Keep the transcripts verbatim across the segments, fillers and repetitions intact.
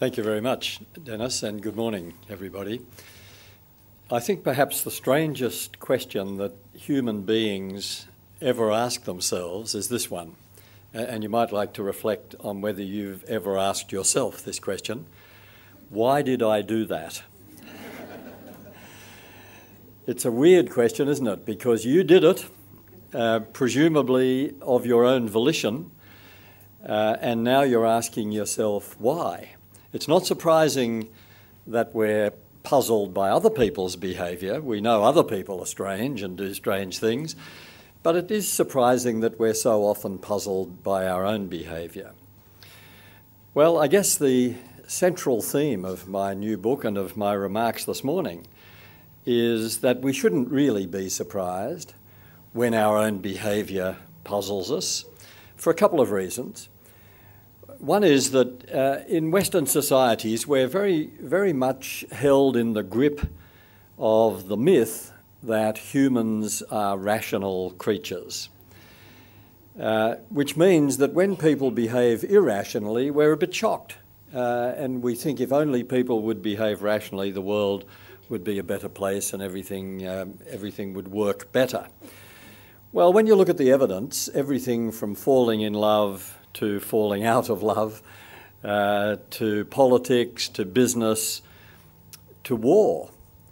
Thank you very much, Dennis, and good morning, everybody. I think perhaps the strangest question that human beings ever ask themselves is this one, and you might like to reflect on whether you've ever asked yourself this question: why did I do that? It's a weird question, isn't it? Because you did it, uh, presumably of your own volition, uh, and now you're asking yourself why. It's not surprising that we're puzzled by other people's behaviour. We know other people are strange and do strange things, but it is surprising that we're so often puzzled by our own behaviour. Well, I guess the central theme of my new book and of my remarks this morning is that we shouldn't really be surprised when our own behaviour puzzles us, for a couple of reasons. One is that uh, in Western societies we're very, very much held in the grip of the myth that humans are rational creatures, uh, which means that when people behave irrationally, we're a bit shocked, uh, and we think if only people would behave rationally, the world would be a better place and everything, um, everything would work better. Well, when you look at the evidence, everything from falling in love to falling out of love, uh, to politics, to business, to war,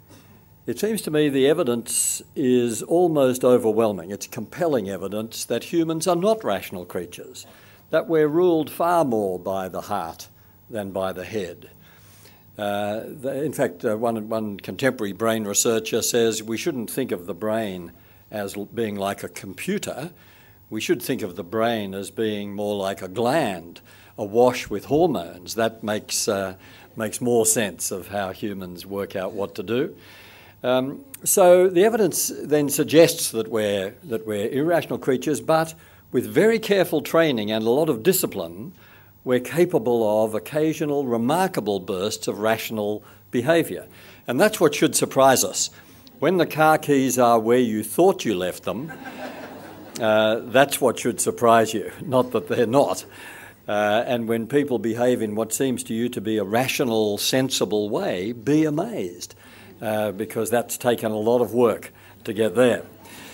it seems to me the evidence is almost overwhelming. It's compelling evidence that humans are not rational creatures, that we're ruled far more by the heart than by the head. Uh, the, in fact, uh, one, one contemporary brain researcher says we shouldn't think of the brain as being like a computer. We should think of the brain as being more like a gland, awash with hormones. That makes uh, makes more sense of how humans work out what to do. Um, so the evidence then suggests that we're that we're irrational creatures, but with very careful training and a lot of discipline, we're capable of occasional remarkable bursts of rational behaviour. And that's what should surprise us. When the car keys are where you thought you left them, Uh, that's what should surprise you, not that they're not. Uh, and when people behave in what seems to you to be a rational, sensible way, be amazed, uh, because that's taken a lot of work to get there.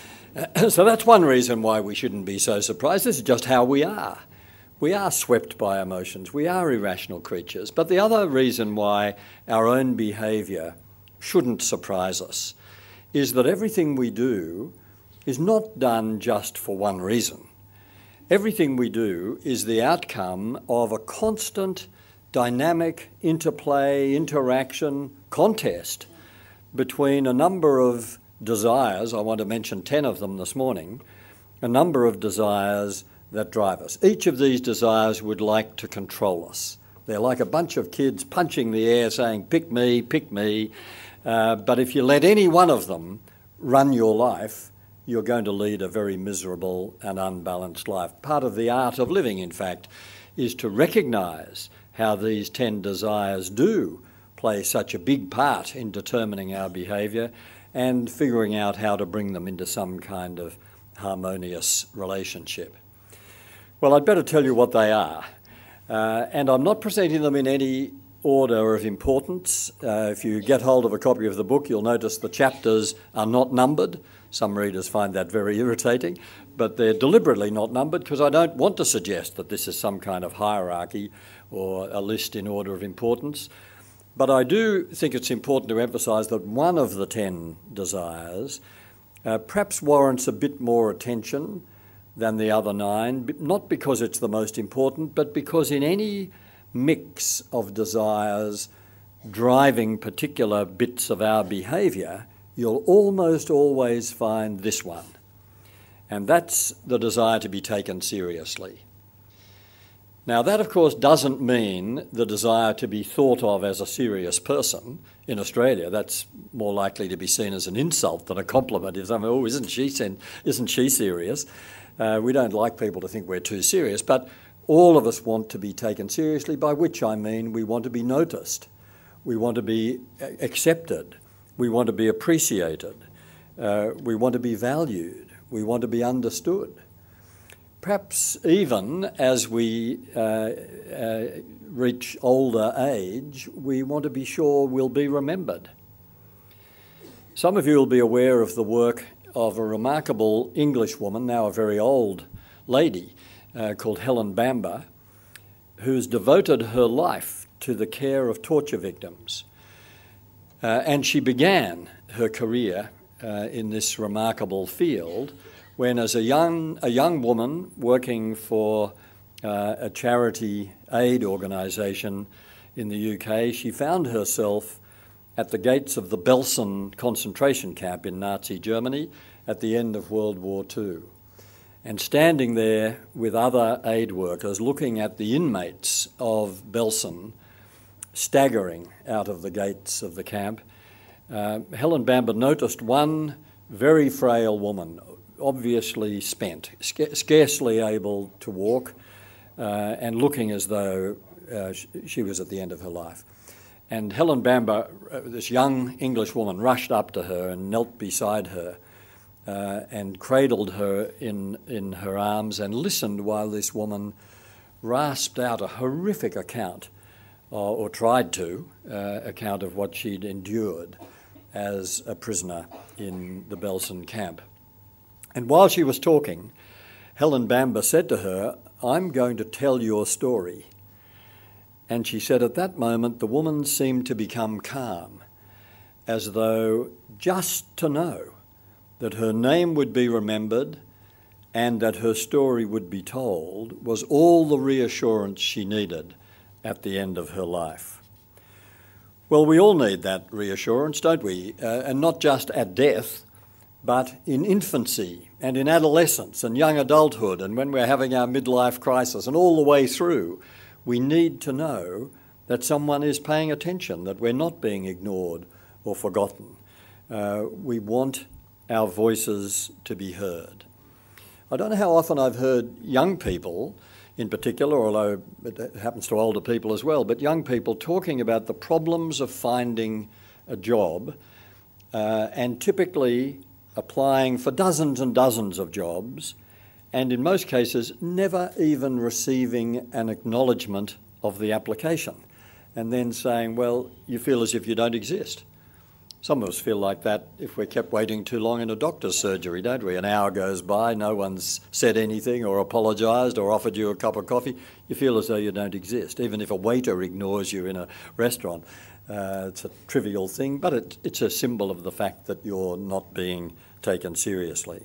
Uh, so that's one reason why we shouldn't be so surprised. This is just how we are. We are swept by emotions. We are irrational creatures. But the other reason why our own behaviour shouldn't surprise us is that everything we do is not done just for one reason. Everything we do is the outcome of a constant, dynamic interplay, interaction, contest between a number of desires. I want to mention ten of them this morning, a number of desires that drive us. Each of these desires would like to control us. They're like a bunch of kids punching the air saying, pick me, pick me. Uh, but if you let any one of them run your life, you're going to lead a very miserable and unbalanced life. Part of the art of living, in fact, is to recognise how these ten desires do play such a big part in determining our behaviour and figuring out how to bring them into some kind of harmonious relationship. Well, I'd better tell you what they are. Uh, and I'm not presenting them in any order of importance. Uh, if you get hold of a copy of the book, you'll notice the chapters are not numbered. Some readers find that very irritating, but they're deliberately not numbered because I don't want to suggest that this is some kind of hierarchy or a list in order of importance. But I do think it's important to emphasise that one of the ten desires uh, perhaps warrants a bit more attention than the other nine, not because it's the most important, but because in any mix of desires driving particular bits of our behaviour, you'll almost always find this one, and that's the desire to be taken seriously. Now, that, of course, doesn't mean the desire to be thought of as a serious person. In Australia, that's more likely to be seen as an insult than a compliment. If someone, oh, isn't she, isn't she serious? Uh, we don't like people to think we're too serious, but all of us want to be taken seriously, by which I mean we want to be noticed, we want to be accepted, we want to be appreciated, uh, we want to be valued, we want to be understood. perhaps even as we uh, uh, reach older age, we want to be sure we'll be remembered. Some of you will be aware of the work of a remarkable English woman, now a very old lady, uh, called Helen Bamber, who's devoted her life to the care of torture victims. Uh, and she began her career uh, in this remarkable field when, as a young, a young woman working for uh, a charity aid organisation in the U K, she found herself at the gates of the Belsen concentration camp in Nazi Germany at the end of World War Two. And standing there with other aid workers looking at the inmates of Belsen staggering out of the gates of the camp, uh, Helen Bamber noticed one very frail woman, obviously spent, sca- scarcely able to walk, uh, and looking as though uh, sh- she was at the end of her life. And Helen Bamber, uh, this young English woman, rushed up to her and knelt beside her uh, and cradled her in, in her arms and listened while this woman rasped out a horrific account, or, or tried to, uh, account of what she'd endured as a prisoner in the Belsen camp. And while she was talking, Helen Bamber said to her, "I'm going to tell your story." And she said at that moment the woman seemed to become calm, as though just to know that her name would be remembered and that her story would be told was all the reassurance she needed at the end of her life. Well, we all need that reassurance, don't we? Uh, and not just at death, but in infancy and in adolescence and young adulthood and when we're having our midlife crisis and all the way through. We need to know that someone is paying attention, that we're not being ignored or forgotten. Uh, we want our voices to be heard. I don't know how often I've heard young people in particular, although it happens to older people as well, but young people talking about the problems of finding a job uh, and typically applying for dozens and dozens of jobs, and in most cases never even receiving an acknowledgement of the application, and then saying, well, you feel as if you don't exist. Some of us feel like that if we're kept waiting too long in a doctor's surgery, don't we? An hour goes by, no one's said anything or apologised or offered you a cup of coffee. You feel as though you don't exist, even if a waiter ignores you in a restaurant. Uh, it's a trivial thing, but it, it's a symbol of the fact that you're not being taken seriously.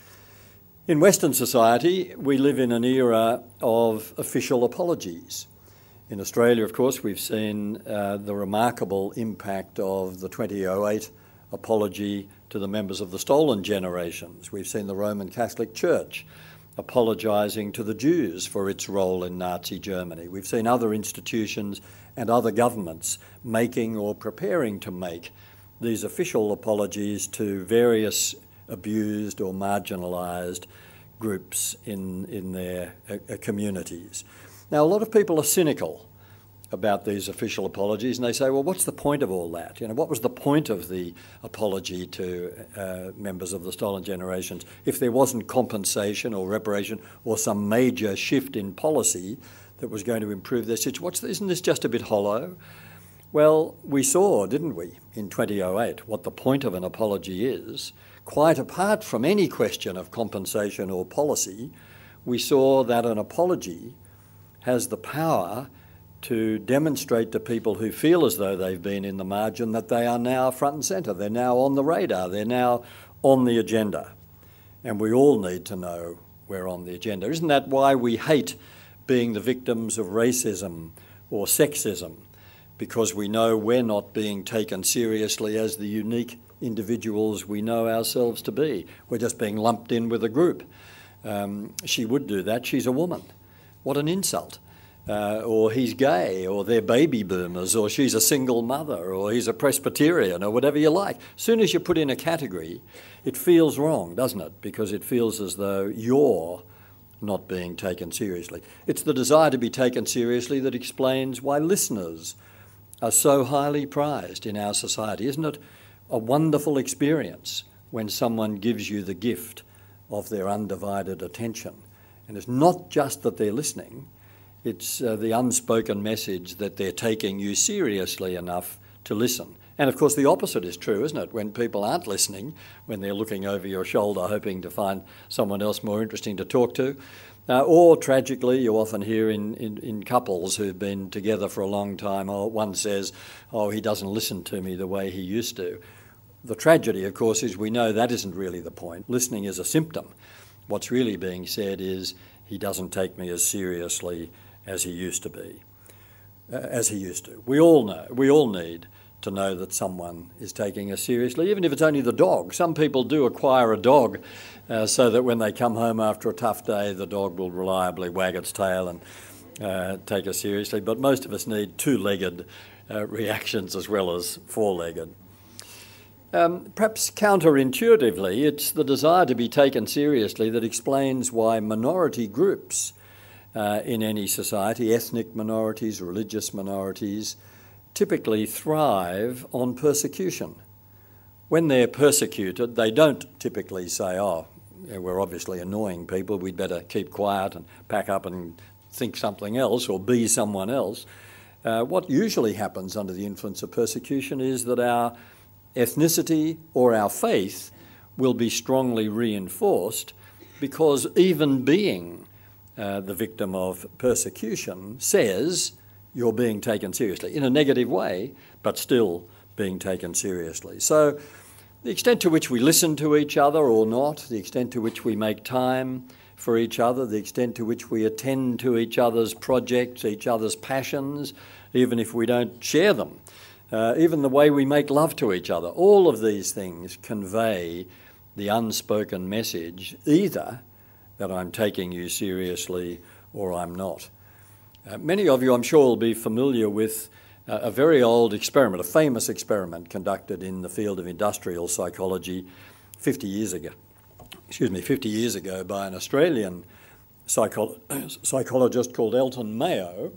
In Western society, we live in an era of official apologies. In Australia, of course, we've seen uh, the remarkable impact of the twenty oh eight apology to the members of the stolen generations. We've seen the Roman Catholic Church apologising to the Jews for its role in Nazi Germany. We've seen other institutions and other governments making or preparing to make these official apologies to various abused or marginalised groups in, in their uh, communities. Now, a lot of people are cynical about these official apologies, and they say, well, what's the point of all that? You know, what was the point of the apology to uh, members of the stolen generations if there wasn't compensation or reparation or some major shift in policy that was going to improve their situation? What's, isn't this just a bit hollow? Well, we saw, didn't we, in twenty oh eight, what the point of an apology is. Quite apart from any question of compensation or policy, we saw that an apology has the power to demonstrate to people who feel as though they've been in the margin that they are now front and centre, they're now on the radar, they're now on the agenda. And we all need to know we're on the agenda. Isn't that why we hate being the victims of racism or sexism? Because we know we're not being taken seriously as the unique individuals we know ourselves to be. We're just being lumped in with a group. Um, she would do that, she's a woman. What an insult. Uh, or he's gay, or they're baby boomers, or she's a single mother, or he's a Presbyterian, or whatever you like. As soon as you put in a category, it feels wrong, doesn't it? Because it feels as though you're not being taken seriously. It's the desire to be taken seriously that explains why listeners are so highly prized in our society. Isn't it a wonderful experience when someone gives you the gift of their undivided attention And it's not just that they're listening, it's uh, the unspoken message that they're taking you seriously enough to listen. And of course the opposite is true, isn't it? When people aren't listening, when they're looking over your shoulder hoping to find someone else more interesting to talk to, uh, or tragically you often hear in, in, in couples who've been together for a long time, oh, one says, oh, he doesn't listen to me the way he used to. The tragedy, of course, is we know that isn't really the point. Listening is a symptom. What's really being said is he doesn't take me as seriously as he used to be, uh, as he used to. We all know, we all need to know that someone is taking us seriously, even if it's only the dog. Some people do acquire a dog uh, so that when they come home after a tough day, the dog will reliably wag its tail and uh, take us seriously. But most of us need two-legged uh, reactions as well as four-legged. Um, perhaps counterintuitively, it's the desire to be taken seriously that explains why minority groups uh, in any society, ethnic minorities, religious minorities, typically thrive on persecution. When they're persecuted, they don't typically say, oh, we're obviously annoying people, we'd better keep quiet and pack up and think something else or be someone else. Uh, what usually happens under the influence of persecution is that our ethnicity or our faith will be strongly reinforced, because even being uh, the victim of persecution says you're being taken seriously, in a negative way, but still being taken seriously. So the extent to which we listen to each other or not, the extent to which we make time for each other, the extent to which we attend to each other's projects, each other's passions, even if we don't share them, uh, even the way we make love to each other, all of these things convey the unspoken message either that I'm taking you seriously or I'm not. Uh, many of you, I'm sure, will be familiar with uh, a very old experiment, a famous experiment conducted in the field of industrial psychology fifty years ago. Excuse me, fifty years ago by an Australian psycho- psychologist called Elton Mayo,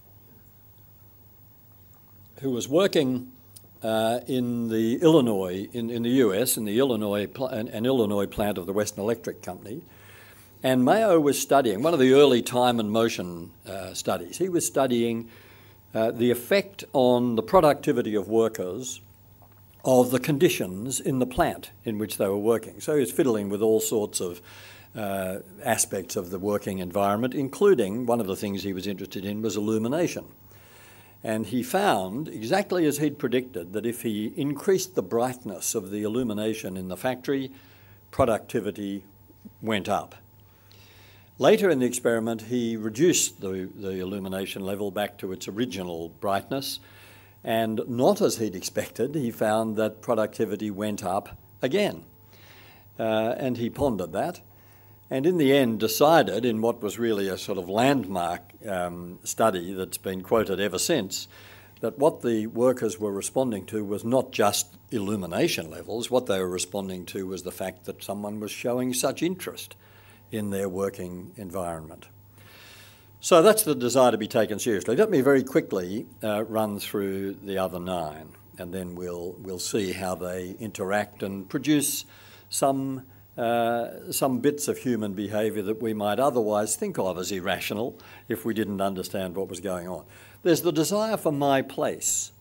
who was working uh, in the Illinois, in, in the U S, in the Illinois, pl- an, an Illinois plant of the Western Electric Company. And Mayo was studying, one of the early time and motion uh, studies, he was studying uh, the effect on the productivity of workers of the conditions in the plant in which they were working. So he was fiddling with all sorts of uh, aspects of the working environment, including one of the things he was interested in was illumination. And he found, exactly as he'd predicted, that if he increased the brightness of the illumination in the factory, productivity went up. Later in the experiment, he reduced the, the illumination level back to its original brightness, and not as he'd expected, he found that productivity went up again. Uh, and he pondered that, and in the end decided, in what was really a sort of landmark um, study that's been quoted ever since, that what the workers were responding to was not just illumination levels. What they were responding to was the fact that someone was showing such interest in their working environment. So that's the desire to be taken seriously. Let me very quickly uh, run through the other nine, and then we'll we'll see how they interact and produce some uh, some bits of human behaviour that we might otherwise think of as irrational if we didn't understand what was going on. There's the desire for my place.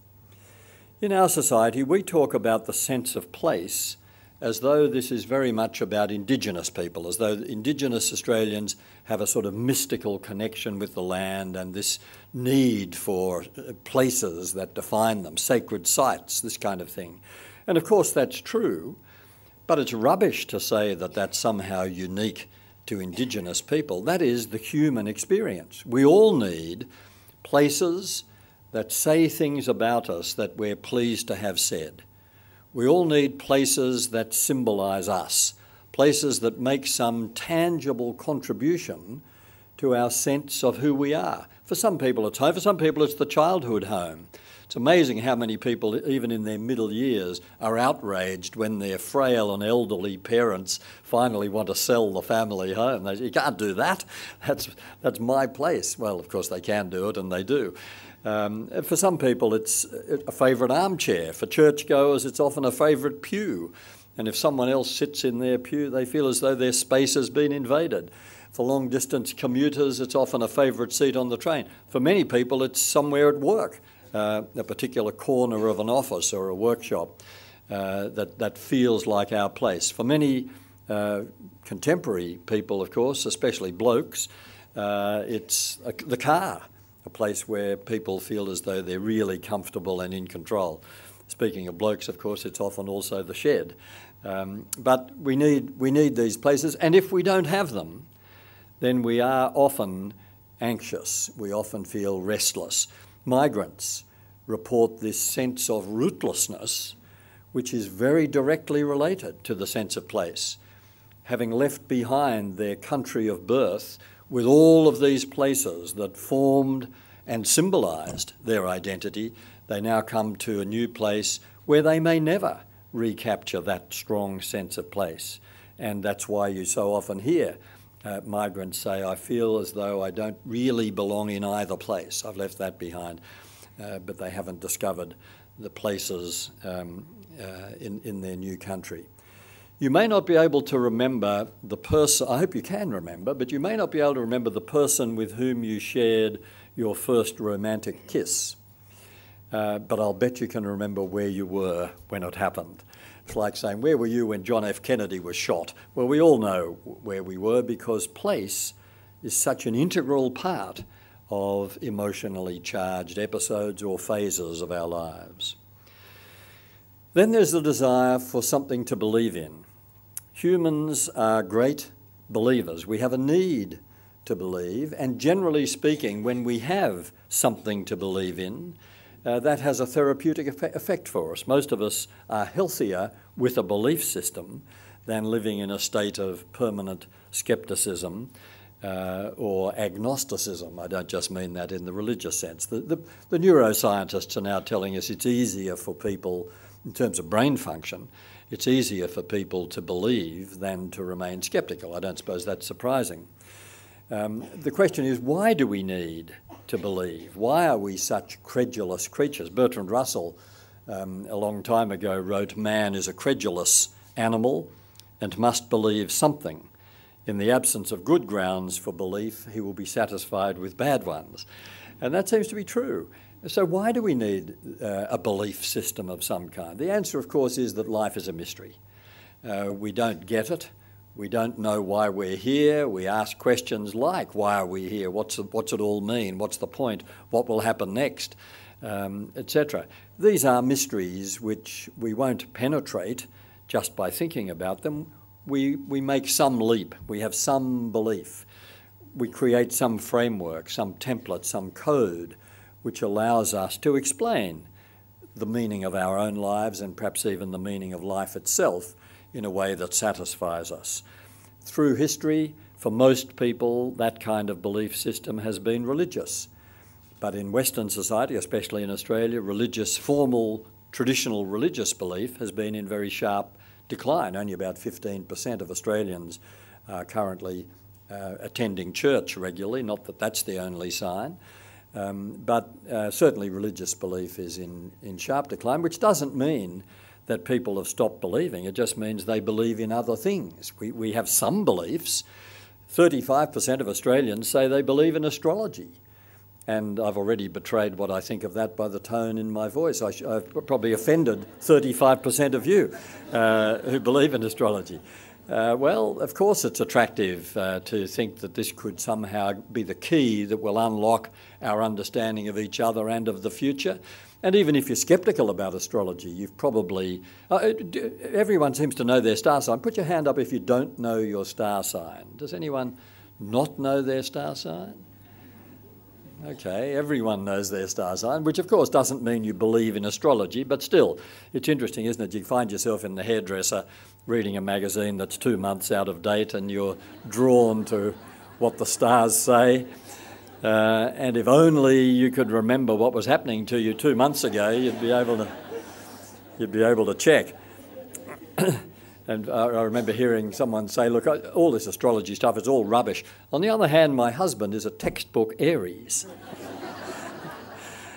In our society, we talk about the sense of place as though this is very much about Indigenous people, as though Indigenous Australians have a sort of mystical connection with the land and this need for places that define them, sacred sites, this kind of thing. And of course that's true, but it's rubbish to say that that's somehow unique to Indigenous people. That is the human experience. We all need places that say things about us that we're pleased to have said. We all need places that symbolise us, places that make some tangible contribution to our sense of who we are. For some people it's home, for some people it's the childhood home. It's amazing how many people, even in their middle years, are outraged when their frail and elderly parents finally want to sell the family home. They say, you can't do that, that's, that's my place. Well, of course they can do it, and they do. Um, for some people it's a favourite armchair. For churchgoers it's often a favourite pew. And if someone else sits in their pew, they feel as though their space has been invaded. For long-distance commuters, it's often a favourite seat on the train. For many people, it's somewhere at work, uh, a particular corner of an office or a workshop uh, that, that feels like our place. For many uh, contemporary people, of course, especially blokes, uh, it's a, the car, a place where people feel as though they're really comfortable and in control. Speaking of blokes, of course, it's often also the shed. Um, but we need, we need these places, and if we don't have them, then we are often anxious. We often feel restless. Migrants report this sense of rootlessness, which is very directly related to the sense of place. Having left behind their country of birth with all of these places that formed and symbolised their identity, they now come to a new place where they may never recapture that strong sense of place. And that's why you so often hear uh, migrants say, I feel as though I don't really belong in either place. I've left that behind. Uh, but they haven't discovered the places um, uh, in, in their new country. You may not be able to remember the person, I hope you can remember, but you may not be able to remember the person with whom you shared your first romantic kiss. Uh, but I'll bet you can remember where you were when it happened. It's like saying, where were you when John F. Kennedy was shot? Well, we all know where we were because place is such an integral part of emotionally charged episodes or phases of our lives. Then there's the desire for something to believe in. Humans are great believers. We have a need to believe, and generally speaking, when we have something to believe in, Uh, that has a therapeutic effect for us. Most of us are healthier with a belief system than living in a state of permanent skepticism uh, or agnosticism. I don't just mean that in the religious sense. The, the, the neuroscientists are now telling us it's easier for people, in terms of brain function, it's easier for people to believe than to remain skeptical. I don't suppose that's surprising. Um, the question is, why do we need to believe? Why are we such credulous creatures? Bertrand Russell, um, a long time ago, wrote, man is a credulous animal and must believe something. In the absence of good grounds for belief, he will be satisfied with bad ones. And that seems to be true. So why do we need uh, a belief system of some kind? The answer, of course, is that life is a mystery. Uh, we don't get it. We don't know why we're here. We ask questions like, why are we here? What's it, what's it all mean? What's the point? What will happen next? Um, et cetera. These are mysteries which we won't penetrate just by thinking about them. We, we make some leap. We have some belief. We create some framework, some template, some code, which allows us to explain the meaning of our own lives and perhaps even the meaning of life itself in a way that satisfies us. Through history, for most people, that kind of belief system has been religious. But in Western society, especially in Australia, religious, formal, traditional religious belief has been in very sharp decline. Only about fifteen percent of Australians are currently uh, attending church regularly, not that that's the only sign. Um, but uh, certainly religious belief is in, in sharp decline, which doesn't mean that people have stopped believing. It just means they believe in other things. We, we have some beliefs. thirty-five percent of Australians say they believe in astrology. And I've already betrayed what I think of that by the tone in my voice. I sh- I've probably offended thirty-five percent of you uh, who believe in astrology. Uh, well, of course it's attractive uh, to think that this could somehow be the key that will unlock our understanding of each other and of the future. And even if you're sceptical about astrology, you've probably... Uh, everyone seems to know their star sign. Put your hand up if you don't know your star sign. Does anyone not know their star sign? Okay, everyone knows their star sign, which of course doesn't mean you believe in astrology, but still, it's interesting, isn't it? You find yourself in the hairdresser reading a magazine that's two months out of date and you're drawn to what the stars say. Uh, and if only you could remember what was happening to you two months ago, you'd be able to, you'd be able to check. And I remember hearing someone say, look, all this astrology stuff is all rubbish. On the other hand, my husband is a textbook Aries.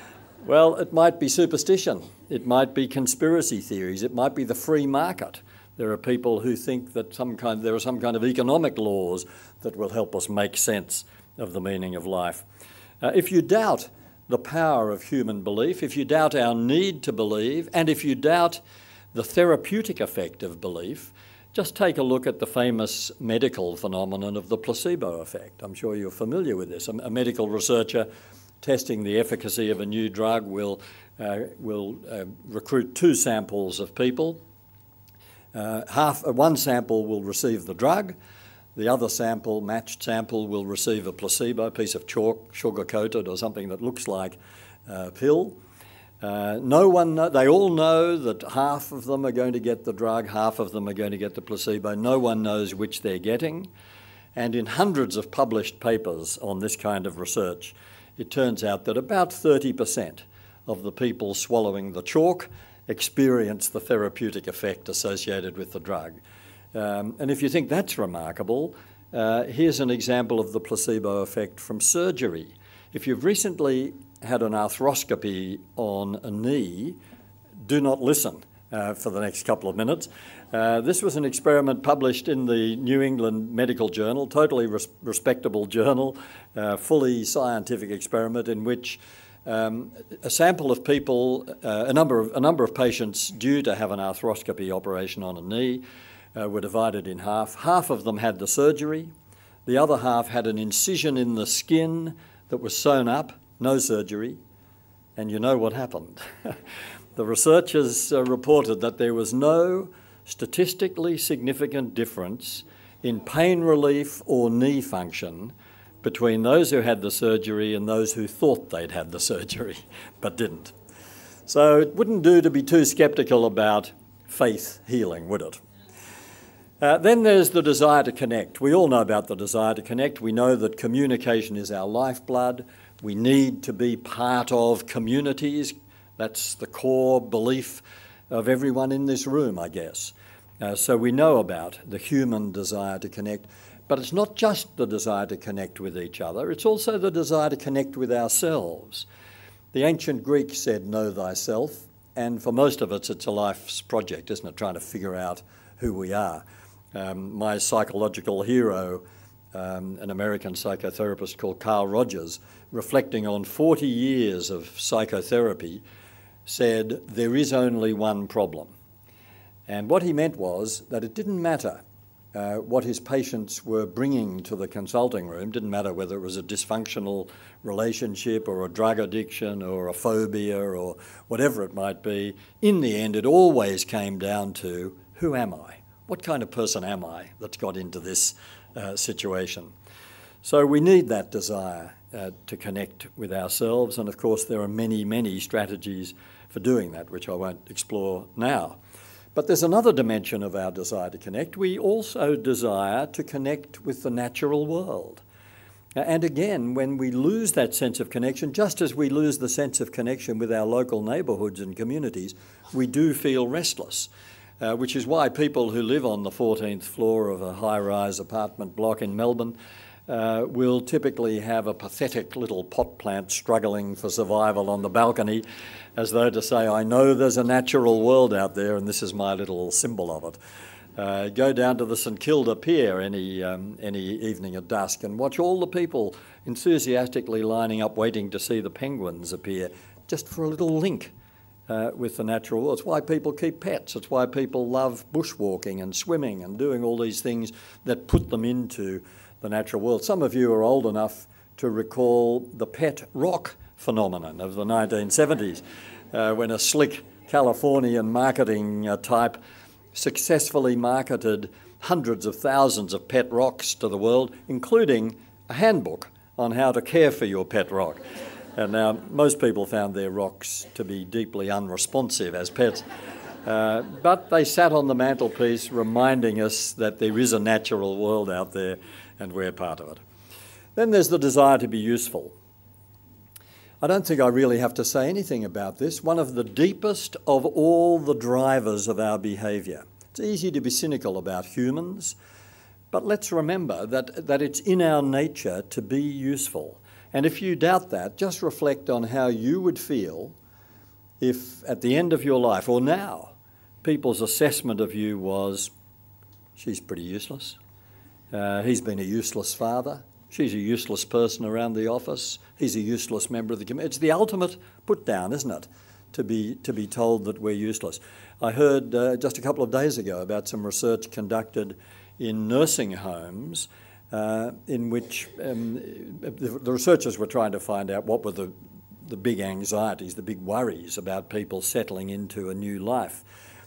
Well, it might be superstition. It might be conspiracy theories. It might be the free market There are people who think that some kind, there are some kind of economic laws that will help us make sense of the meaning of life. Uh, if you doubt the power of human belief, if you doubt our need to believe, and if you doubt the therapeutic effect of belief, just take a look at the famous medical phenomenon of the placebo effect. I'm sure you're familiar with this. A, a medical researcher testing the efficacy of a new drug will, uh, will uh, recruit two samples of people. Uh, half, uh, one sample will receive the drug. The other sample, matched sample, will receive a placebo, a piece of chalk, sugar-coated or something that looks like a pill. Uh, no one, know, they all know that half of them are going to get the drug, half of them are going to get the placebo. No one knows which they're getting. And in hundreds of published papers on this kind of research, it turns out that about thirty percent of the people swallowing the chalk experience the therapeutic effect associated with the drug. Um, and if you think that's remarkable, uh, here's an example of the placebo effect from surgery. If you've recently had an arthroscopy on a knee, do not listen uh, for the next couple of minutes. Uh, this was an experiment published in the New England Medical Journal, totally res- respectable journal, uh, fully scientific experiment in which um, a sample of people, uh, a number of a number of patients due to have an arthroscopy operation on a knee, Uh, were divided in half. Half of them had the surgery. The other half had an incision in the skin that was sewn up, no surgery. And you know what happened. The researchers uh, reported that there was no statistically significant difference in pain relief or knee function between those who had the surgery and those who thought they'd had the surgery but didn't. So it wouldn't do to be too sceptical about faith healing, would it? Uh, then there's the desire to connect. We all know about the desire to connect. We know that communication is our lifeblood. We need to be part of communities. That's the core belief of everyone in this room, I guess. Uh, so we know about the human desire to connect. But it's not just the desire to connect with each other, it's also the desire to connect with ourselves. The ancient Greeks said, know thyself, and for most of us it's a life's project, isn't it, trying to figure out who we are. Um, my psychological hero, um, an American psychotherapist called Carl Rogers, reflecting on forty years of psychotherapy, said there is only one problem. And what he meant was that it didn't matter uh, what his patients were bringing to the consulting room, didn't matter whether it was a dysfunctional relationship or a drug addiction or a phobia or whatever it might be. In the end, it always came down to, who am I? What kind of person am I that's got into this uh, situation? So we need that desire uh, to connect with ourselves, and of course there are many, many strategies for doing that, which I won't explore now. But there's another dimension of our desire to connect. We also desire to connect with the natural world. And again, when we lose that sense of connection, just as we lose the sense of connection with our local neighbourhoods and communities, we do feel restless. Uh, which is why people who live on the fourteenth floor of a high-rise apartment block in Melbourne uh, will typically have a pathetic little pot plant struggling for survival on the balcony, as though to say, I know there's a natural world out there and this is my little symbol of it. Uh, go down to the St Kilda Pier any, um, any evening at dusk and watch all the people enthusiastically lining up waiting to see the penguins appear, just for a little link Uh, with the natural world. It's why people keep pets. It's why people love bushwalking and swimming and doing all these things that put them into the natural world. Some of you are old enough to recall the pet rock phenomenon of the nineteen seventies, uh, when a slick Californian marketing uh, type successfully marketed hundreds of thousands of pet rocks to the world, including a handbook on how to care for your pet rock. And now, most people found their rocks to be deeply unresponsive as pets, uh, but they sat on the mantelpiece reminding us that there is a natural world out there and we're part of it. Then there's the desire to be useful. I don't think I really have to say anything about this. One of the deepest of all the drivers of our behaviour. It's easy to be cynical about humans, but let's remember that, that it's in our nature to be useful. And if you doubt that, just reflect on how you would feel if at the end of your life, or now, people's assessment of you was, she's pretty useless. Uh, he's been a useless father. She's a useless person around the office. He's a useless member of the committee. It's the ultimate put down, isn't it, to be to be told that we're useless. I heard uh, just a couple of days ago about some research conducted in nursing homes uh, in which um, the, the researchers were trying to find out what were the, the big anxieties, the big worries about people settling into a new life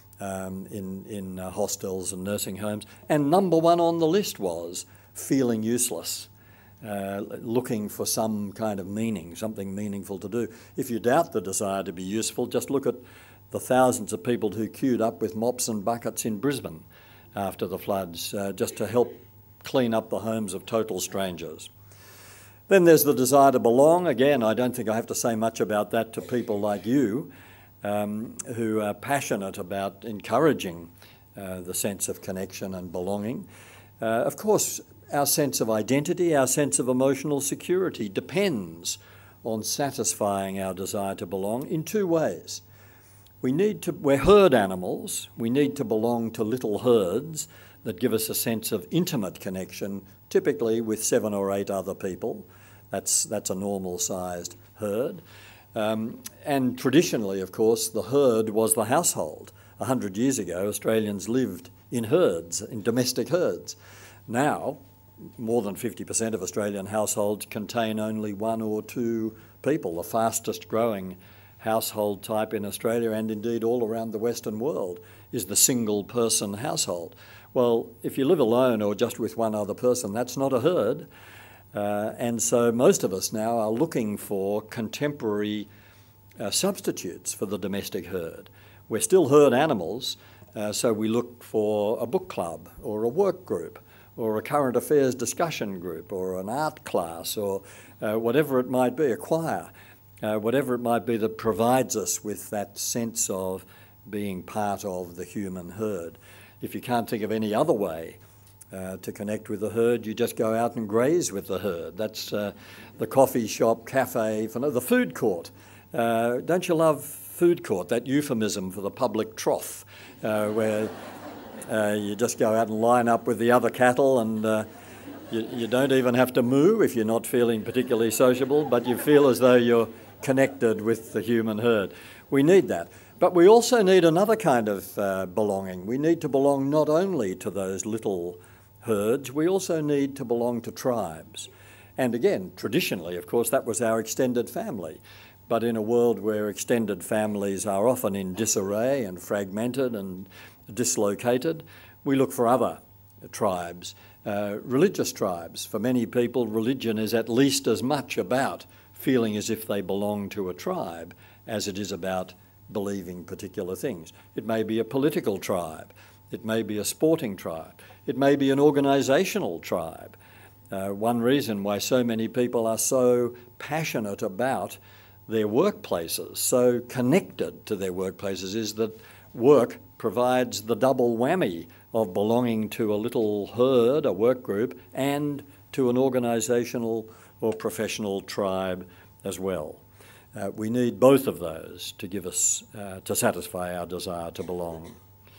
um, in, in uh, hostels and nursing homes. And number one on the list was feeling useless. Uh, looking for some kind of meaning, something meaningful to do. If you doubt the desire to be useful, just look at the thousands of people who queued up with mops and buckets in Brisbane after the floods, uh, just to help clean up the homes of total strangers. Then there's the desire to belong. Again, I don't think I have to say much about that to people like you, um, who are passionate about encouraging uh, the sense of connection and belonging. Uh, of course, our sense of identity, our sense of emotional security depends on satisfying our desire to belong in two ways. We need to, we're herd animals, we need to belong to little herds that give us a sense of intimate connection, typically with seven or eight other people. That's, that's a normal-sized herd. Um, and traditionally, of course, the herd was the household. A hundred years ago, Australians lived in herds, in domestic herds. Now, more than fifty percent of Australian households contain only one or two people, the fastest growing household type in Australia and indeed all around the Western world is the single person household. Well, if you live alone or just with one other person, that's not a herd. Uh, and so most of us now are looking for contemporary uh, substitutes for the domestic herd. We're still herd animals, uh, so we look for a book club or a work group or a current affairs discussion group, or an art class, or uh, whatever it might be, a choir, uh, whatever it might be that provides us with that sense of being part of the human herd. If you can't think of any other way uh, to connect with the herd, you just go out and graze with the herd. That's uh, the coffee shop, cafe, for, no, the food court. Uh, don't you love food court, that euphemism for the public trough, uh, where Uh, you just go out and line up with the other cattle, and uh, you, you don't even have to moo if you're not feeling particularly sociable, but you feel as though you're connected with the human herd. We need that. But we also need another kind of uh, belonging. We need to belong not only to those little herds, we also need to belong to tribes. And again, traditionally, of course, that was our extended family. But in a world where extended families are often in disarray and fragmented and dislocated, we look for other tribes, uh, religious tribes. For many people, religion is at least as much about feeling as if they belong to a tribe as it is about believing particular things. It may be a political tribe, it may be a sporting tribe, it may be an organisational tribe. Uh, one reason why so many people are so passionate about their workplaces, so connected to their workplaces, is that work provides the double whammy of belonging to a little herd, a work group, and to an organisational or professional tribe as well. Uh, we need both of those to give us, uh, to satisfy our desire to belong.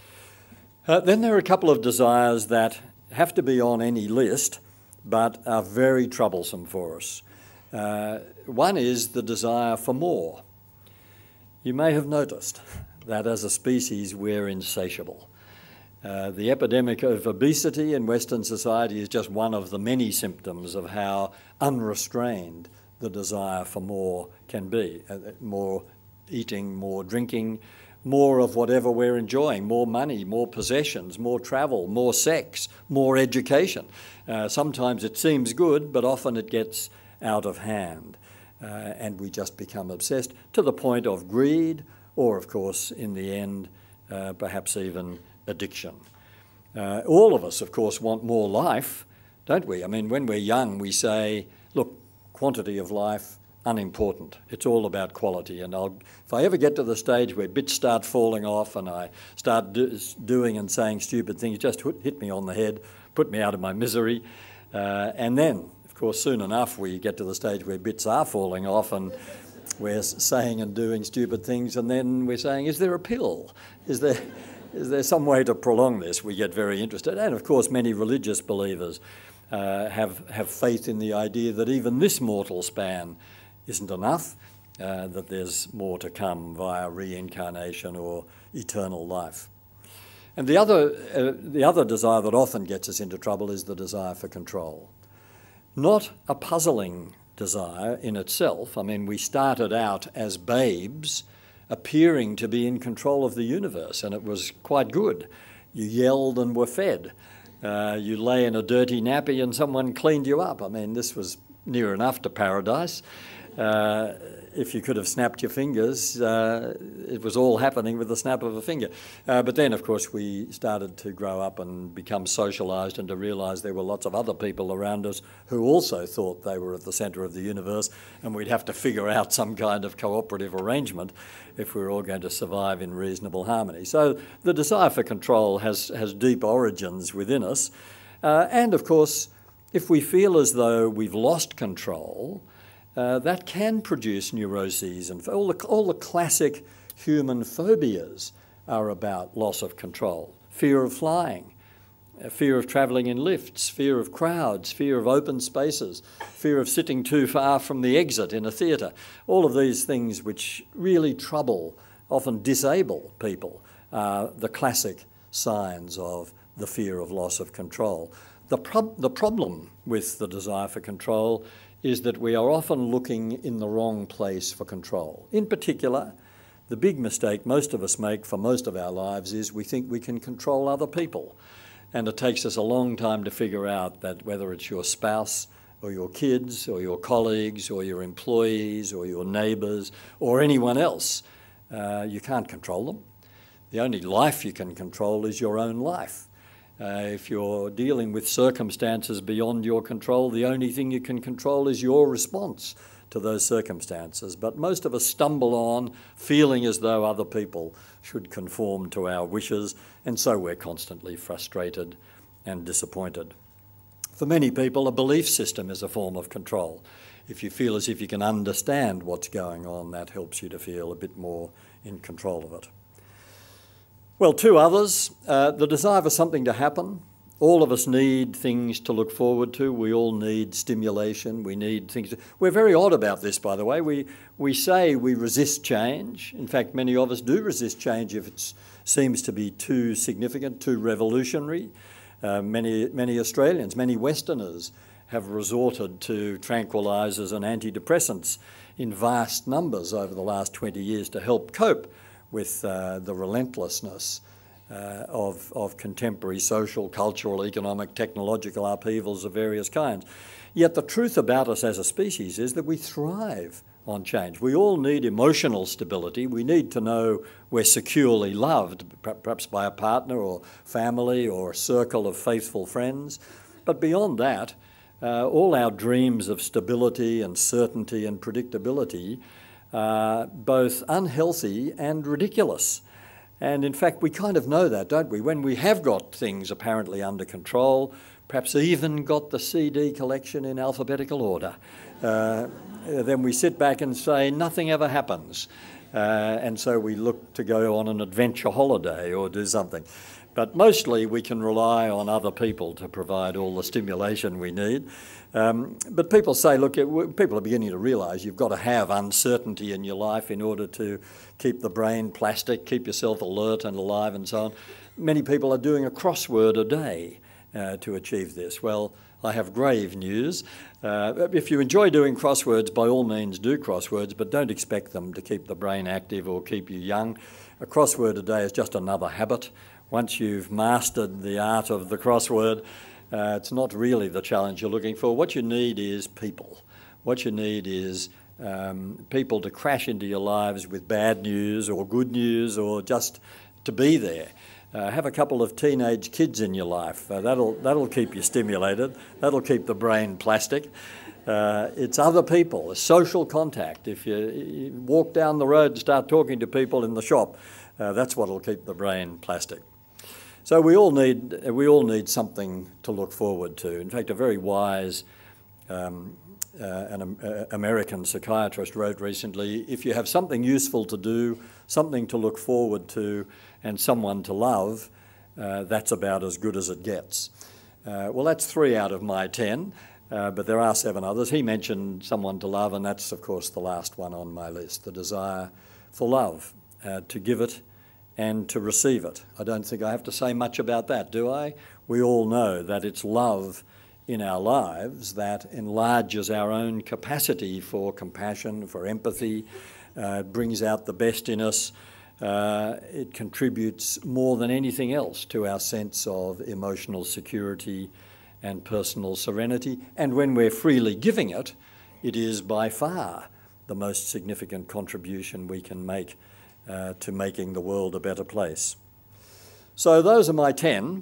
Uh, then there are a couple of desires that have to be on any list, but are very troublesome for us. Uh, one is the desire for more. You may have noticed that as a species we're insatiable. Uh, the epidemic of obesity in Western society is just one of the many symptoms of how unrestrained the desire for more can be. Uh, more eating, more drinking, more of whatever we're enjoying, more money, more possessions, more travel, more sex, more education. Uh, sometimes it seems good, but often it gets out of hand, uh, and we just become obsessed to the point of greed, or, of course, in the end, uh, perhaps even addiction. Uh, all of us, of course, want more life, don't we? I mean, when we're young, we say, look, quantity of life, unimportant. It's all about quality. And I'll, if I ever get to the stage where bits start falling off and I start do, doing and saying stupid things, just hit, hit me on the head, put me out of my misery. Uh, and then, of course, soon enough, we get to the stage where bits are falling off and we're saying and doing stupid things, and then we're saying, is there a pill? Is there, is there some way to prolong this? We get very interested. And of course, many religious believers uh, have, have faith in the idea that even this mortal span isn't enough, uh, that there's more to come via reincarnation or eternal life. And the other, uh, the other desire that often gets us into trouble is the desire for control. Not a puzzling desire in itself. I mean, we started out as babes appearing to be in control of the universe, and it was quite good. You yelled and were fed. Uh, you lay in a dirty nappy and someone cleaned you up. I mean, this was near enough to paradise. Uh, if you could have snapped your fingers, uh, it was all happening with the snap of a finger. Uh, but then, of course, we started to grow up and become socialised and to realise there were lots of other people around us who also thought they were at the centre of the universe, and we'd have to figure out some kind of cooperative arrangement if we were all going to survive in reasonable harmony. So the desire for control has, has deep origins within us. Uh, and, of course, if we feel as though we've lost control, Uh, that can produce neuroses, and all the, all the classic human phobias are about loss of control. Fear of flying, uh, fear of travelling in lifts, fear of crowds, fear of open spaces, fear of sitting too far from the exit in a theatre. All of these things which really trouble, often disable people, are the classic signs of the fear of loss of control. The, prob- the problem with the desire for control is that we are often looking in the wrong place for control. In particular, the big mistake most of us make for most of our lives is we think we can control other people. And it takes us a long time to figure out that whether it's your spouse or your kids or your colleagues or your employees or your neighbours or anyone else, uh, you can't control them. The only life you can control is your own life. Uh, if you're dealing with circumstances beyond your control, the only thing you can control is your response to those circumstances. But most of us stumble on feeling as though other people should conform to our wishes, and so we're constantly frustrated and disappointed. For many people, a belief system is a form of control. If you feel as if you can understand what's going on, that helps you to feel a bit more in control of it. Well, two others, uh, the desire for something to happen. All of us need things to look forward to. We all need stimulation. We need things. To... We're very odd about this, by the way. We we say we resist change. In fact, many of us do resist change if it seems to be too significant, too revolutionary. Uh, many many Australians, many Westerners have resorted to tranquilizers and antidepressants in vast numbers over the last twenty years to help cope with uh, the relentlessness uh, of, of contemporary social, cultural, economic, technological upheavals of various kinds. Yet the truth about us as a species is that we thrive on change. We all need emotional stability. We need to know we're securely loved, perhaps by a partner or family or a circle of faithful friends. But beyond that, uh, all our dreams of stability and certainty and predictability Uh, both unhealthy and ridiculous. And in fact, we kind of know that, don't we? When we have got things apparently under control, perhaps even got the C D collection in alphabetical order, uh, then we sit back and say nothing ever happens. Uh, and so we look to go on an adventure holiday or do something. But mostly we can rely on other people to provide all the stimulation we need. Um, but people say, look, people are beginning to realise you've got to have uncertainty in your life in order to keep the brain plastic, keep yourself alert and alive and so on. Many people are doing a crossword a day uh, to achieve this. Well, I have grave news. Uh, if you enjoy doing crosswords, by all means do crosswords, but don't expect them to keep the brain active or keep you young. A crossword a day is just another habit. Once you've mastered the art of the crossword, uh, it's not really the challenge you're looking for. What you need is people. What you need is um, people to crash into your lives with bad news or good news or just to be there. Uh, have a couple of teenage kids in your life. Uh, that'll, that'll keep you stimulated. That'll keep the brain plastic. Uh, it's other people, it's social contact. If you, you walk down the road and start talking to people in the shop, uh, that's what'll keep the brain plastic. So we all need we all need something to look forward to. In fact, a very wise um, uh, an uh, American psychiatrist wrote recently, if you have something useful to do, something to look forward to, and someone to love, uh, that's about as good as it gets. Uh, well, that's three out of my ten, uh, but there are seven others. He mentioned someone to love, and that's, of course, the last one on my list, the desire for love, uh, to give it and to receive it. I don't think I have to say much about that, do I? We all know that it's love in our lives that enlarges our own capacity for compassion, for empathy, uh, brings out the best in us. Uh, it contributes more than anything else to our sense of emotional security and personal serenity. And when we're freely giving it, it is by far the most significant contribution we can make uh, to making the world a better place. So those are my ten.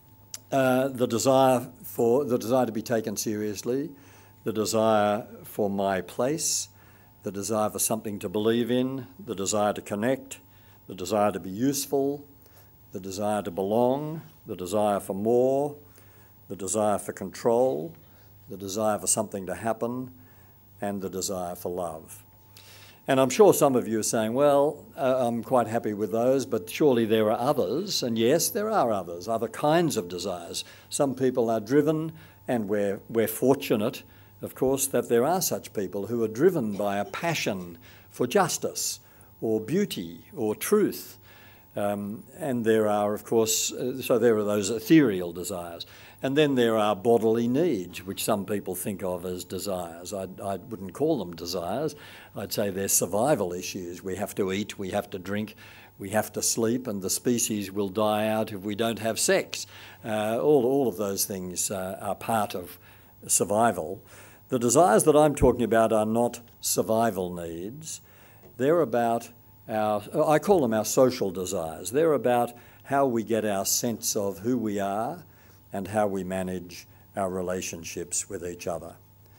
Uh, the desire for the desire to be taken seriously, the desire for my place, the desire for something to believe in, the desire to connect, the desire to be useful, the desire to belong, the desire for more, the desire for control, the desire for something to happen, and the desire for love. And I'm sure some of you are saying, well, uh, I'm quite happy with those, but surely there are others. And yes, there are others, other kinds of desires. Some people are driven, and we're, we're fortunate, of course, that there are such people who are driven by a passion for justice or beauty or truth. Um, and there are, of course, uh, so there are those ethereal desires. And then there are bodily needs, which some people think of as desires. I, I wouldn't call them desires. I'd say they're survival issues. We have to eat, we have to drink, we have to sleep, and the species will die out if we don't have sex. Uh, all, all of those things uh, are part of survival. The desires that I'm talking about are not survival needs. They're about our, I call them our social desires. They're about how we get our sense of who we are and how we manage our relationships with each other.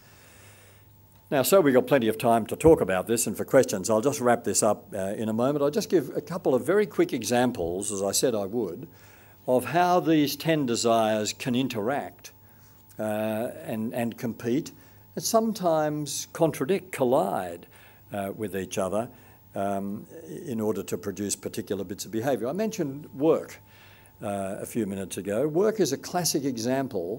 Now, so we've got plenty of time to talk about this and for questions. I'll just wrap this up uh, in a moment. I'll just give a couple of very quick examples, as I said I would, of how these ten desires can interact uh, and, and compete and sometimes contradict, collide uh, with each other um, in order to produce particular bits of behaviour. I mentioned work Uh, a few minutes ago. Work is a classic example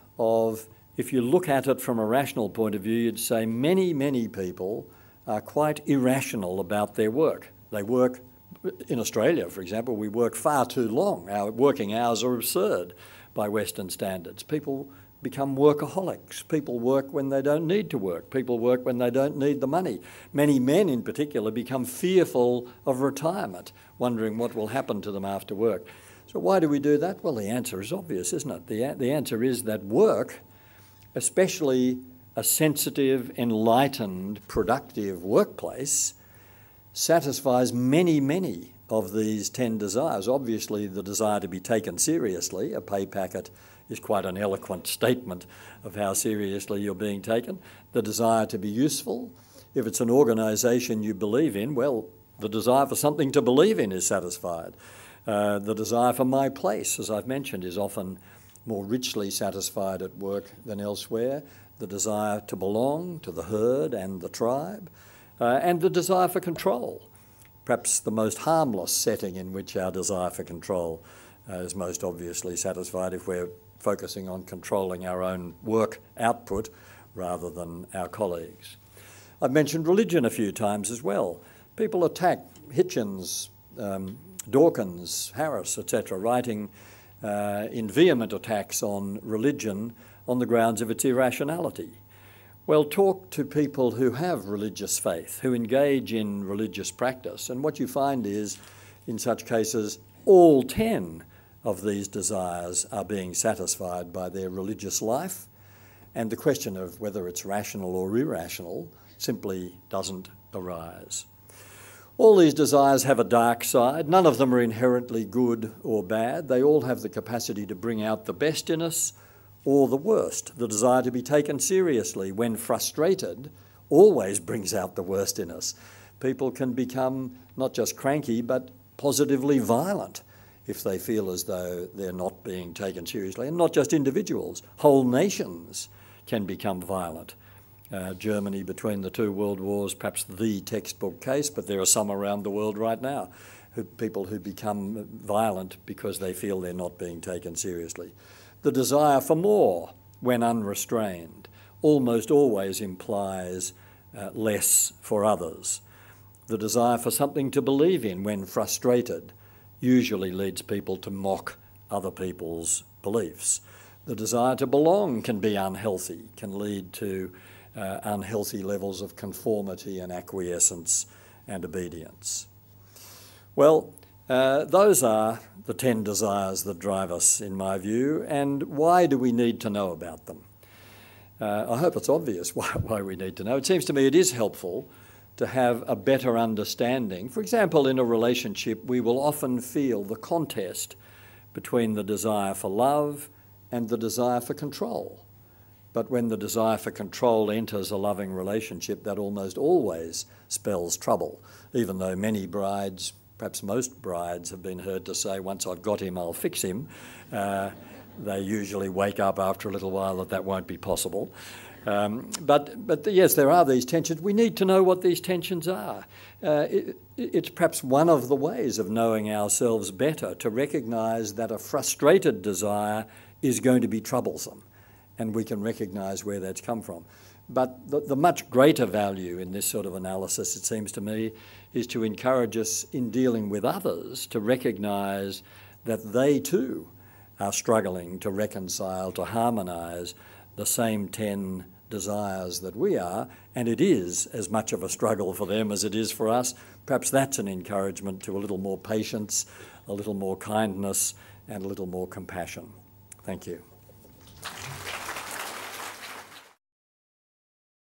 of, if you look at it from a rational point of view, you'd say many, many people are quite irrational about their work. They work, in Australia, for example, we work far too long. Our working hours are absurd by Western standards. People become workaholics. People work when they don't need to work. People work when they don't need the money. Many men in particular become fearful of retirement, wondering what will happen to them after work. So why do we do that? Well, the answer is obvious, isn't it? The, the answer is that work, especially a sensitive, enlightened, productive workplace, satisfies many, many of these ten desires. Obviously, the desire to be taken seriously, a pay packet is quite an eloquent statement of how seriously you're being taken. The desire to be useful, if it's an organisation you believe in, well, the desire for something to believe in is satisfied. Uh, the desire for my place, as I've mentioned, is often more richly satisfied at work than elsewhere. The desire to belong to the herd and the tribe, uh, and the desire for control, perhaps the most harmless setting in which our desire for control uh, is most obviously satisfied if we're focusing on controlling our own work output rather than our colleagues. I've mentioned religion a few times as well. People attack Hitchens, um, Dawkins, Harris, et cetera, writing uh, in vehement attacks on religion on the grounds of its irrationality. Well, talk to people who have religious faith, who engage in religious practice, and what you find is, in such cases, all ten of these desires are being satisfied by their religious life, and the question of whether it's rational or irrational simply doesn't arise. All these desires have a dark side. None of them are inherently good or bad. They all have the capacity to bring out the best in us or the worst. The desire to be taken seriously when frustrated always brings out the worst in us. People can become not just cranky, but positively violent if they feel as though they're not being taken seriously. And not just individuals, whole nations can become violent Uh, Germany between the two world wars, perhaps the textbook case, but there are some around the world right now, who, people who become violent because they feel they're not being taken seriously. The desire for more, when unrestrained, almost always implies uh, less for others. The desire for something to believe in, when frustrated, usually leads people to mock other people's beliefs. The desire to belong can be unhealthy, can lead to uh, unhealthy levels of conformity and acquiescence and obedience. Well, uh, those are the ten desires that drive us, in my view, and why do we need to know about them? Uh, I hope it's obvious why, why we need to know. It seems to me it is helpful to have a better understanding. For example, in a relationship, we will often feel the contest between the desire for love and the desire for control. But when the desire for control enters a loving relationship, that almost always spells trouble, even though many brides, perhaps most brides, have been heard to say, once I've got him, I'll fix him. Uh, they usually wake up after a little while that that won't be possible. Um, but, but yes, there are these tensions. We need to know what these tensions are. Uh, it, it's perhaps one of the ways of knowing ourselves better, to recognise that a frustrated desire is going to be troublesome, and we can recognise where that's come from. But the, the much greater value in this sort of analysis, it seems to me, is to encourage us in dealing with others to recognise that they too are struggling to reconcile, to harmonise the same ten desires that we are, and it is as much of a struggle for them as it is for us. Perhaps that's an encouragement to a little more patience, a little more kindness, and a little more compassion. Thank you.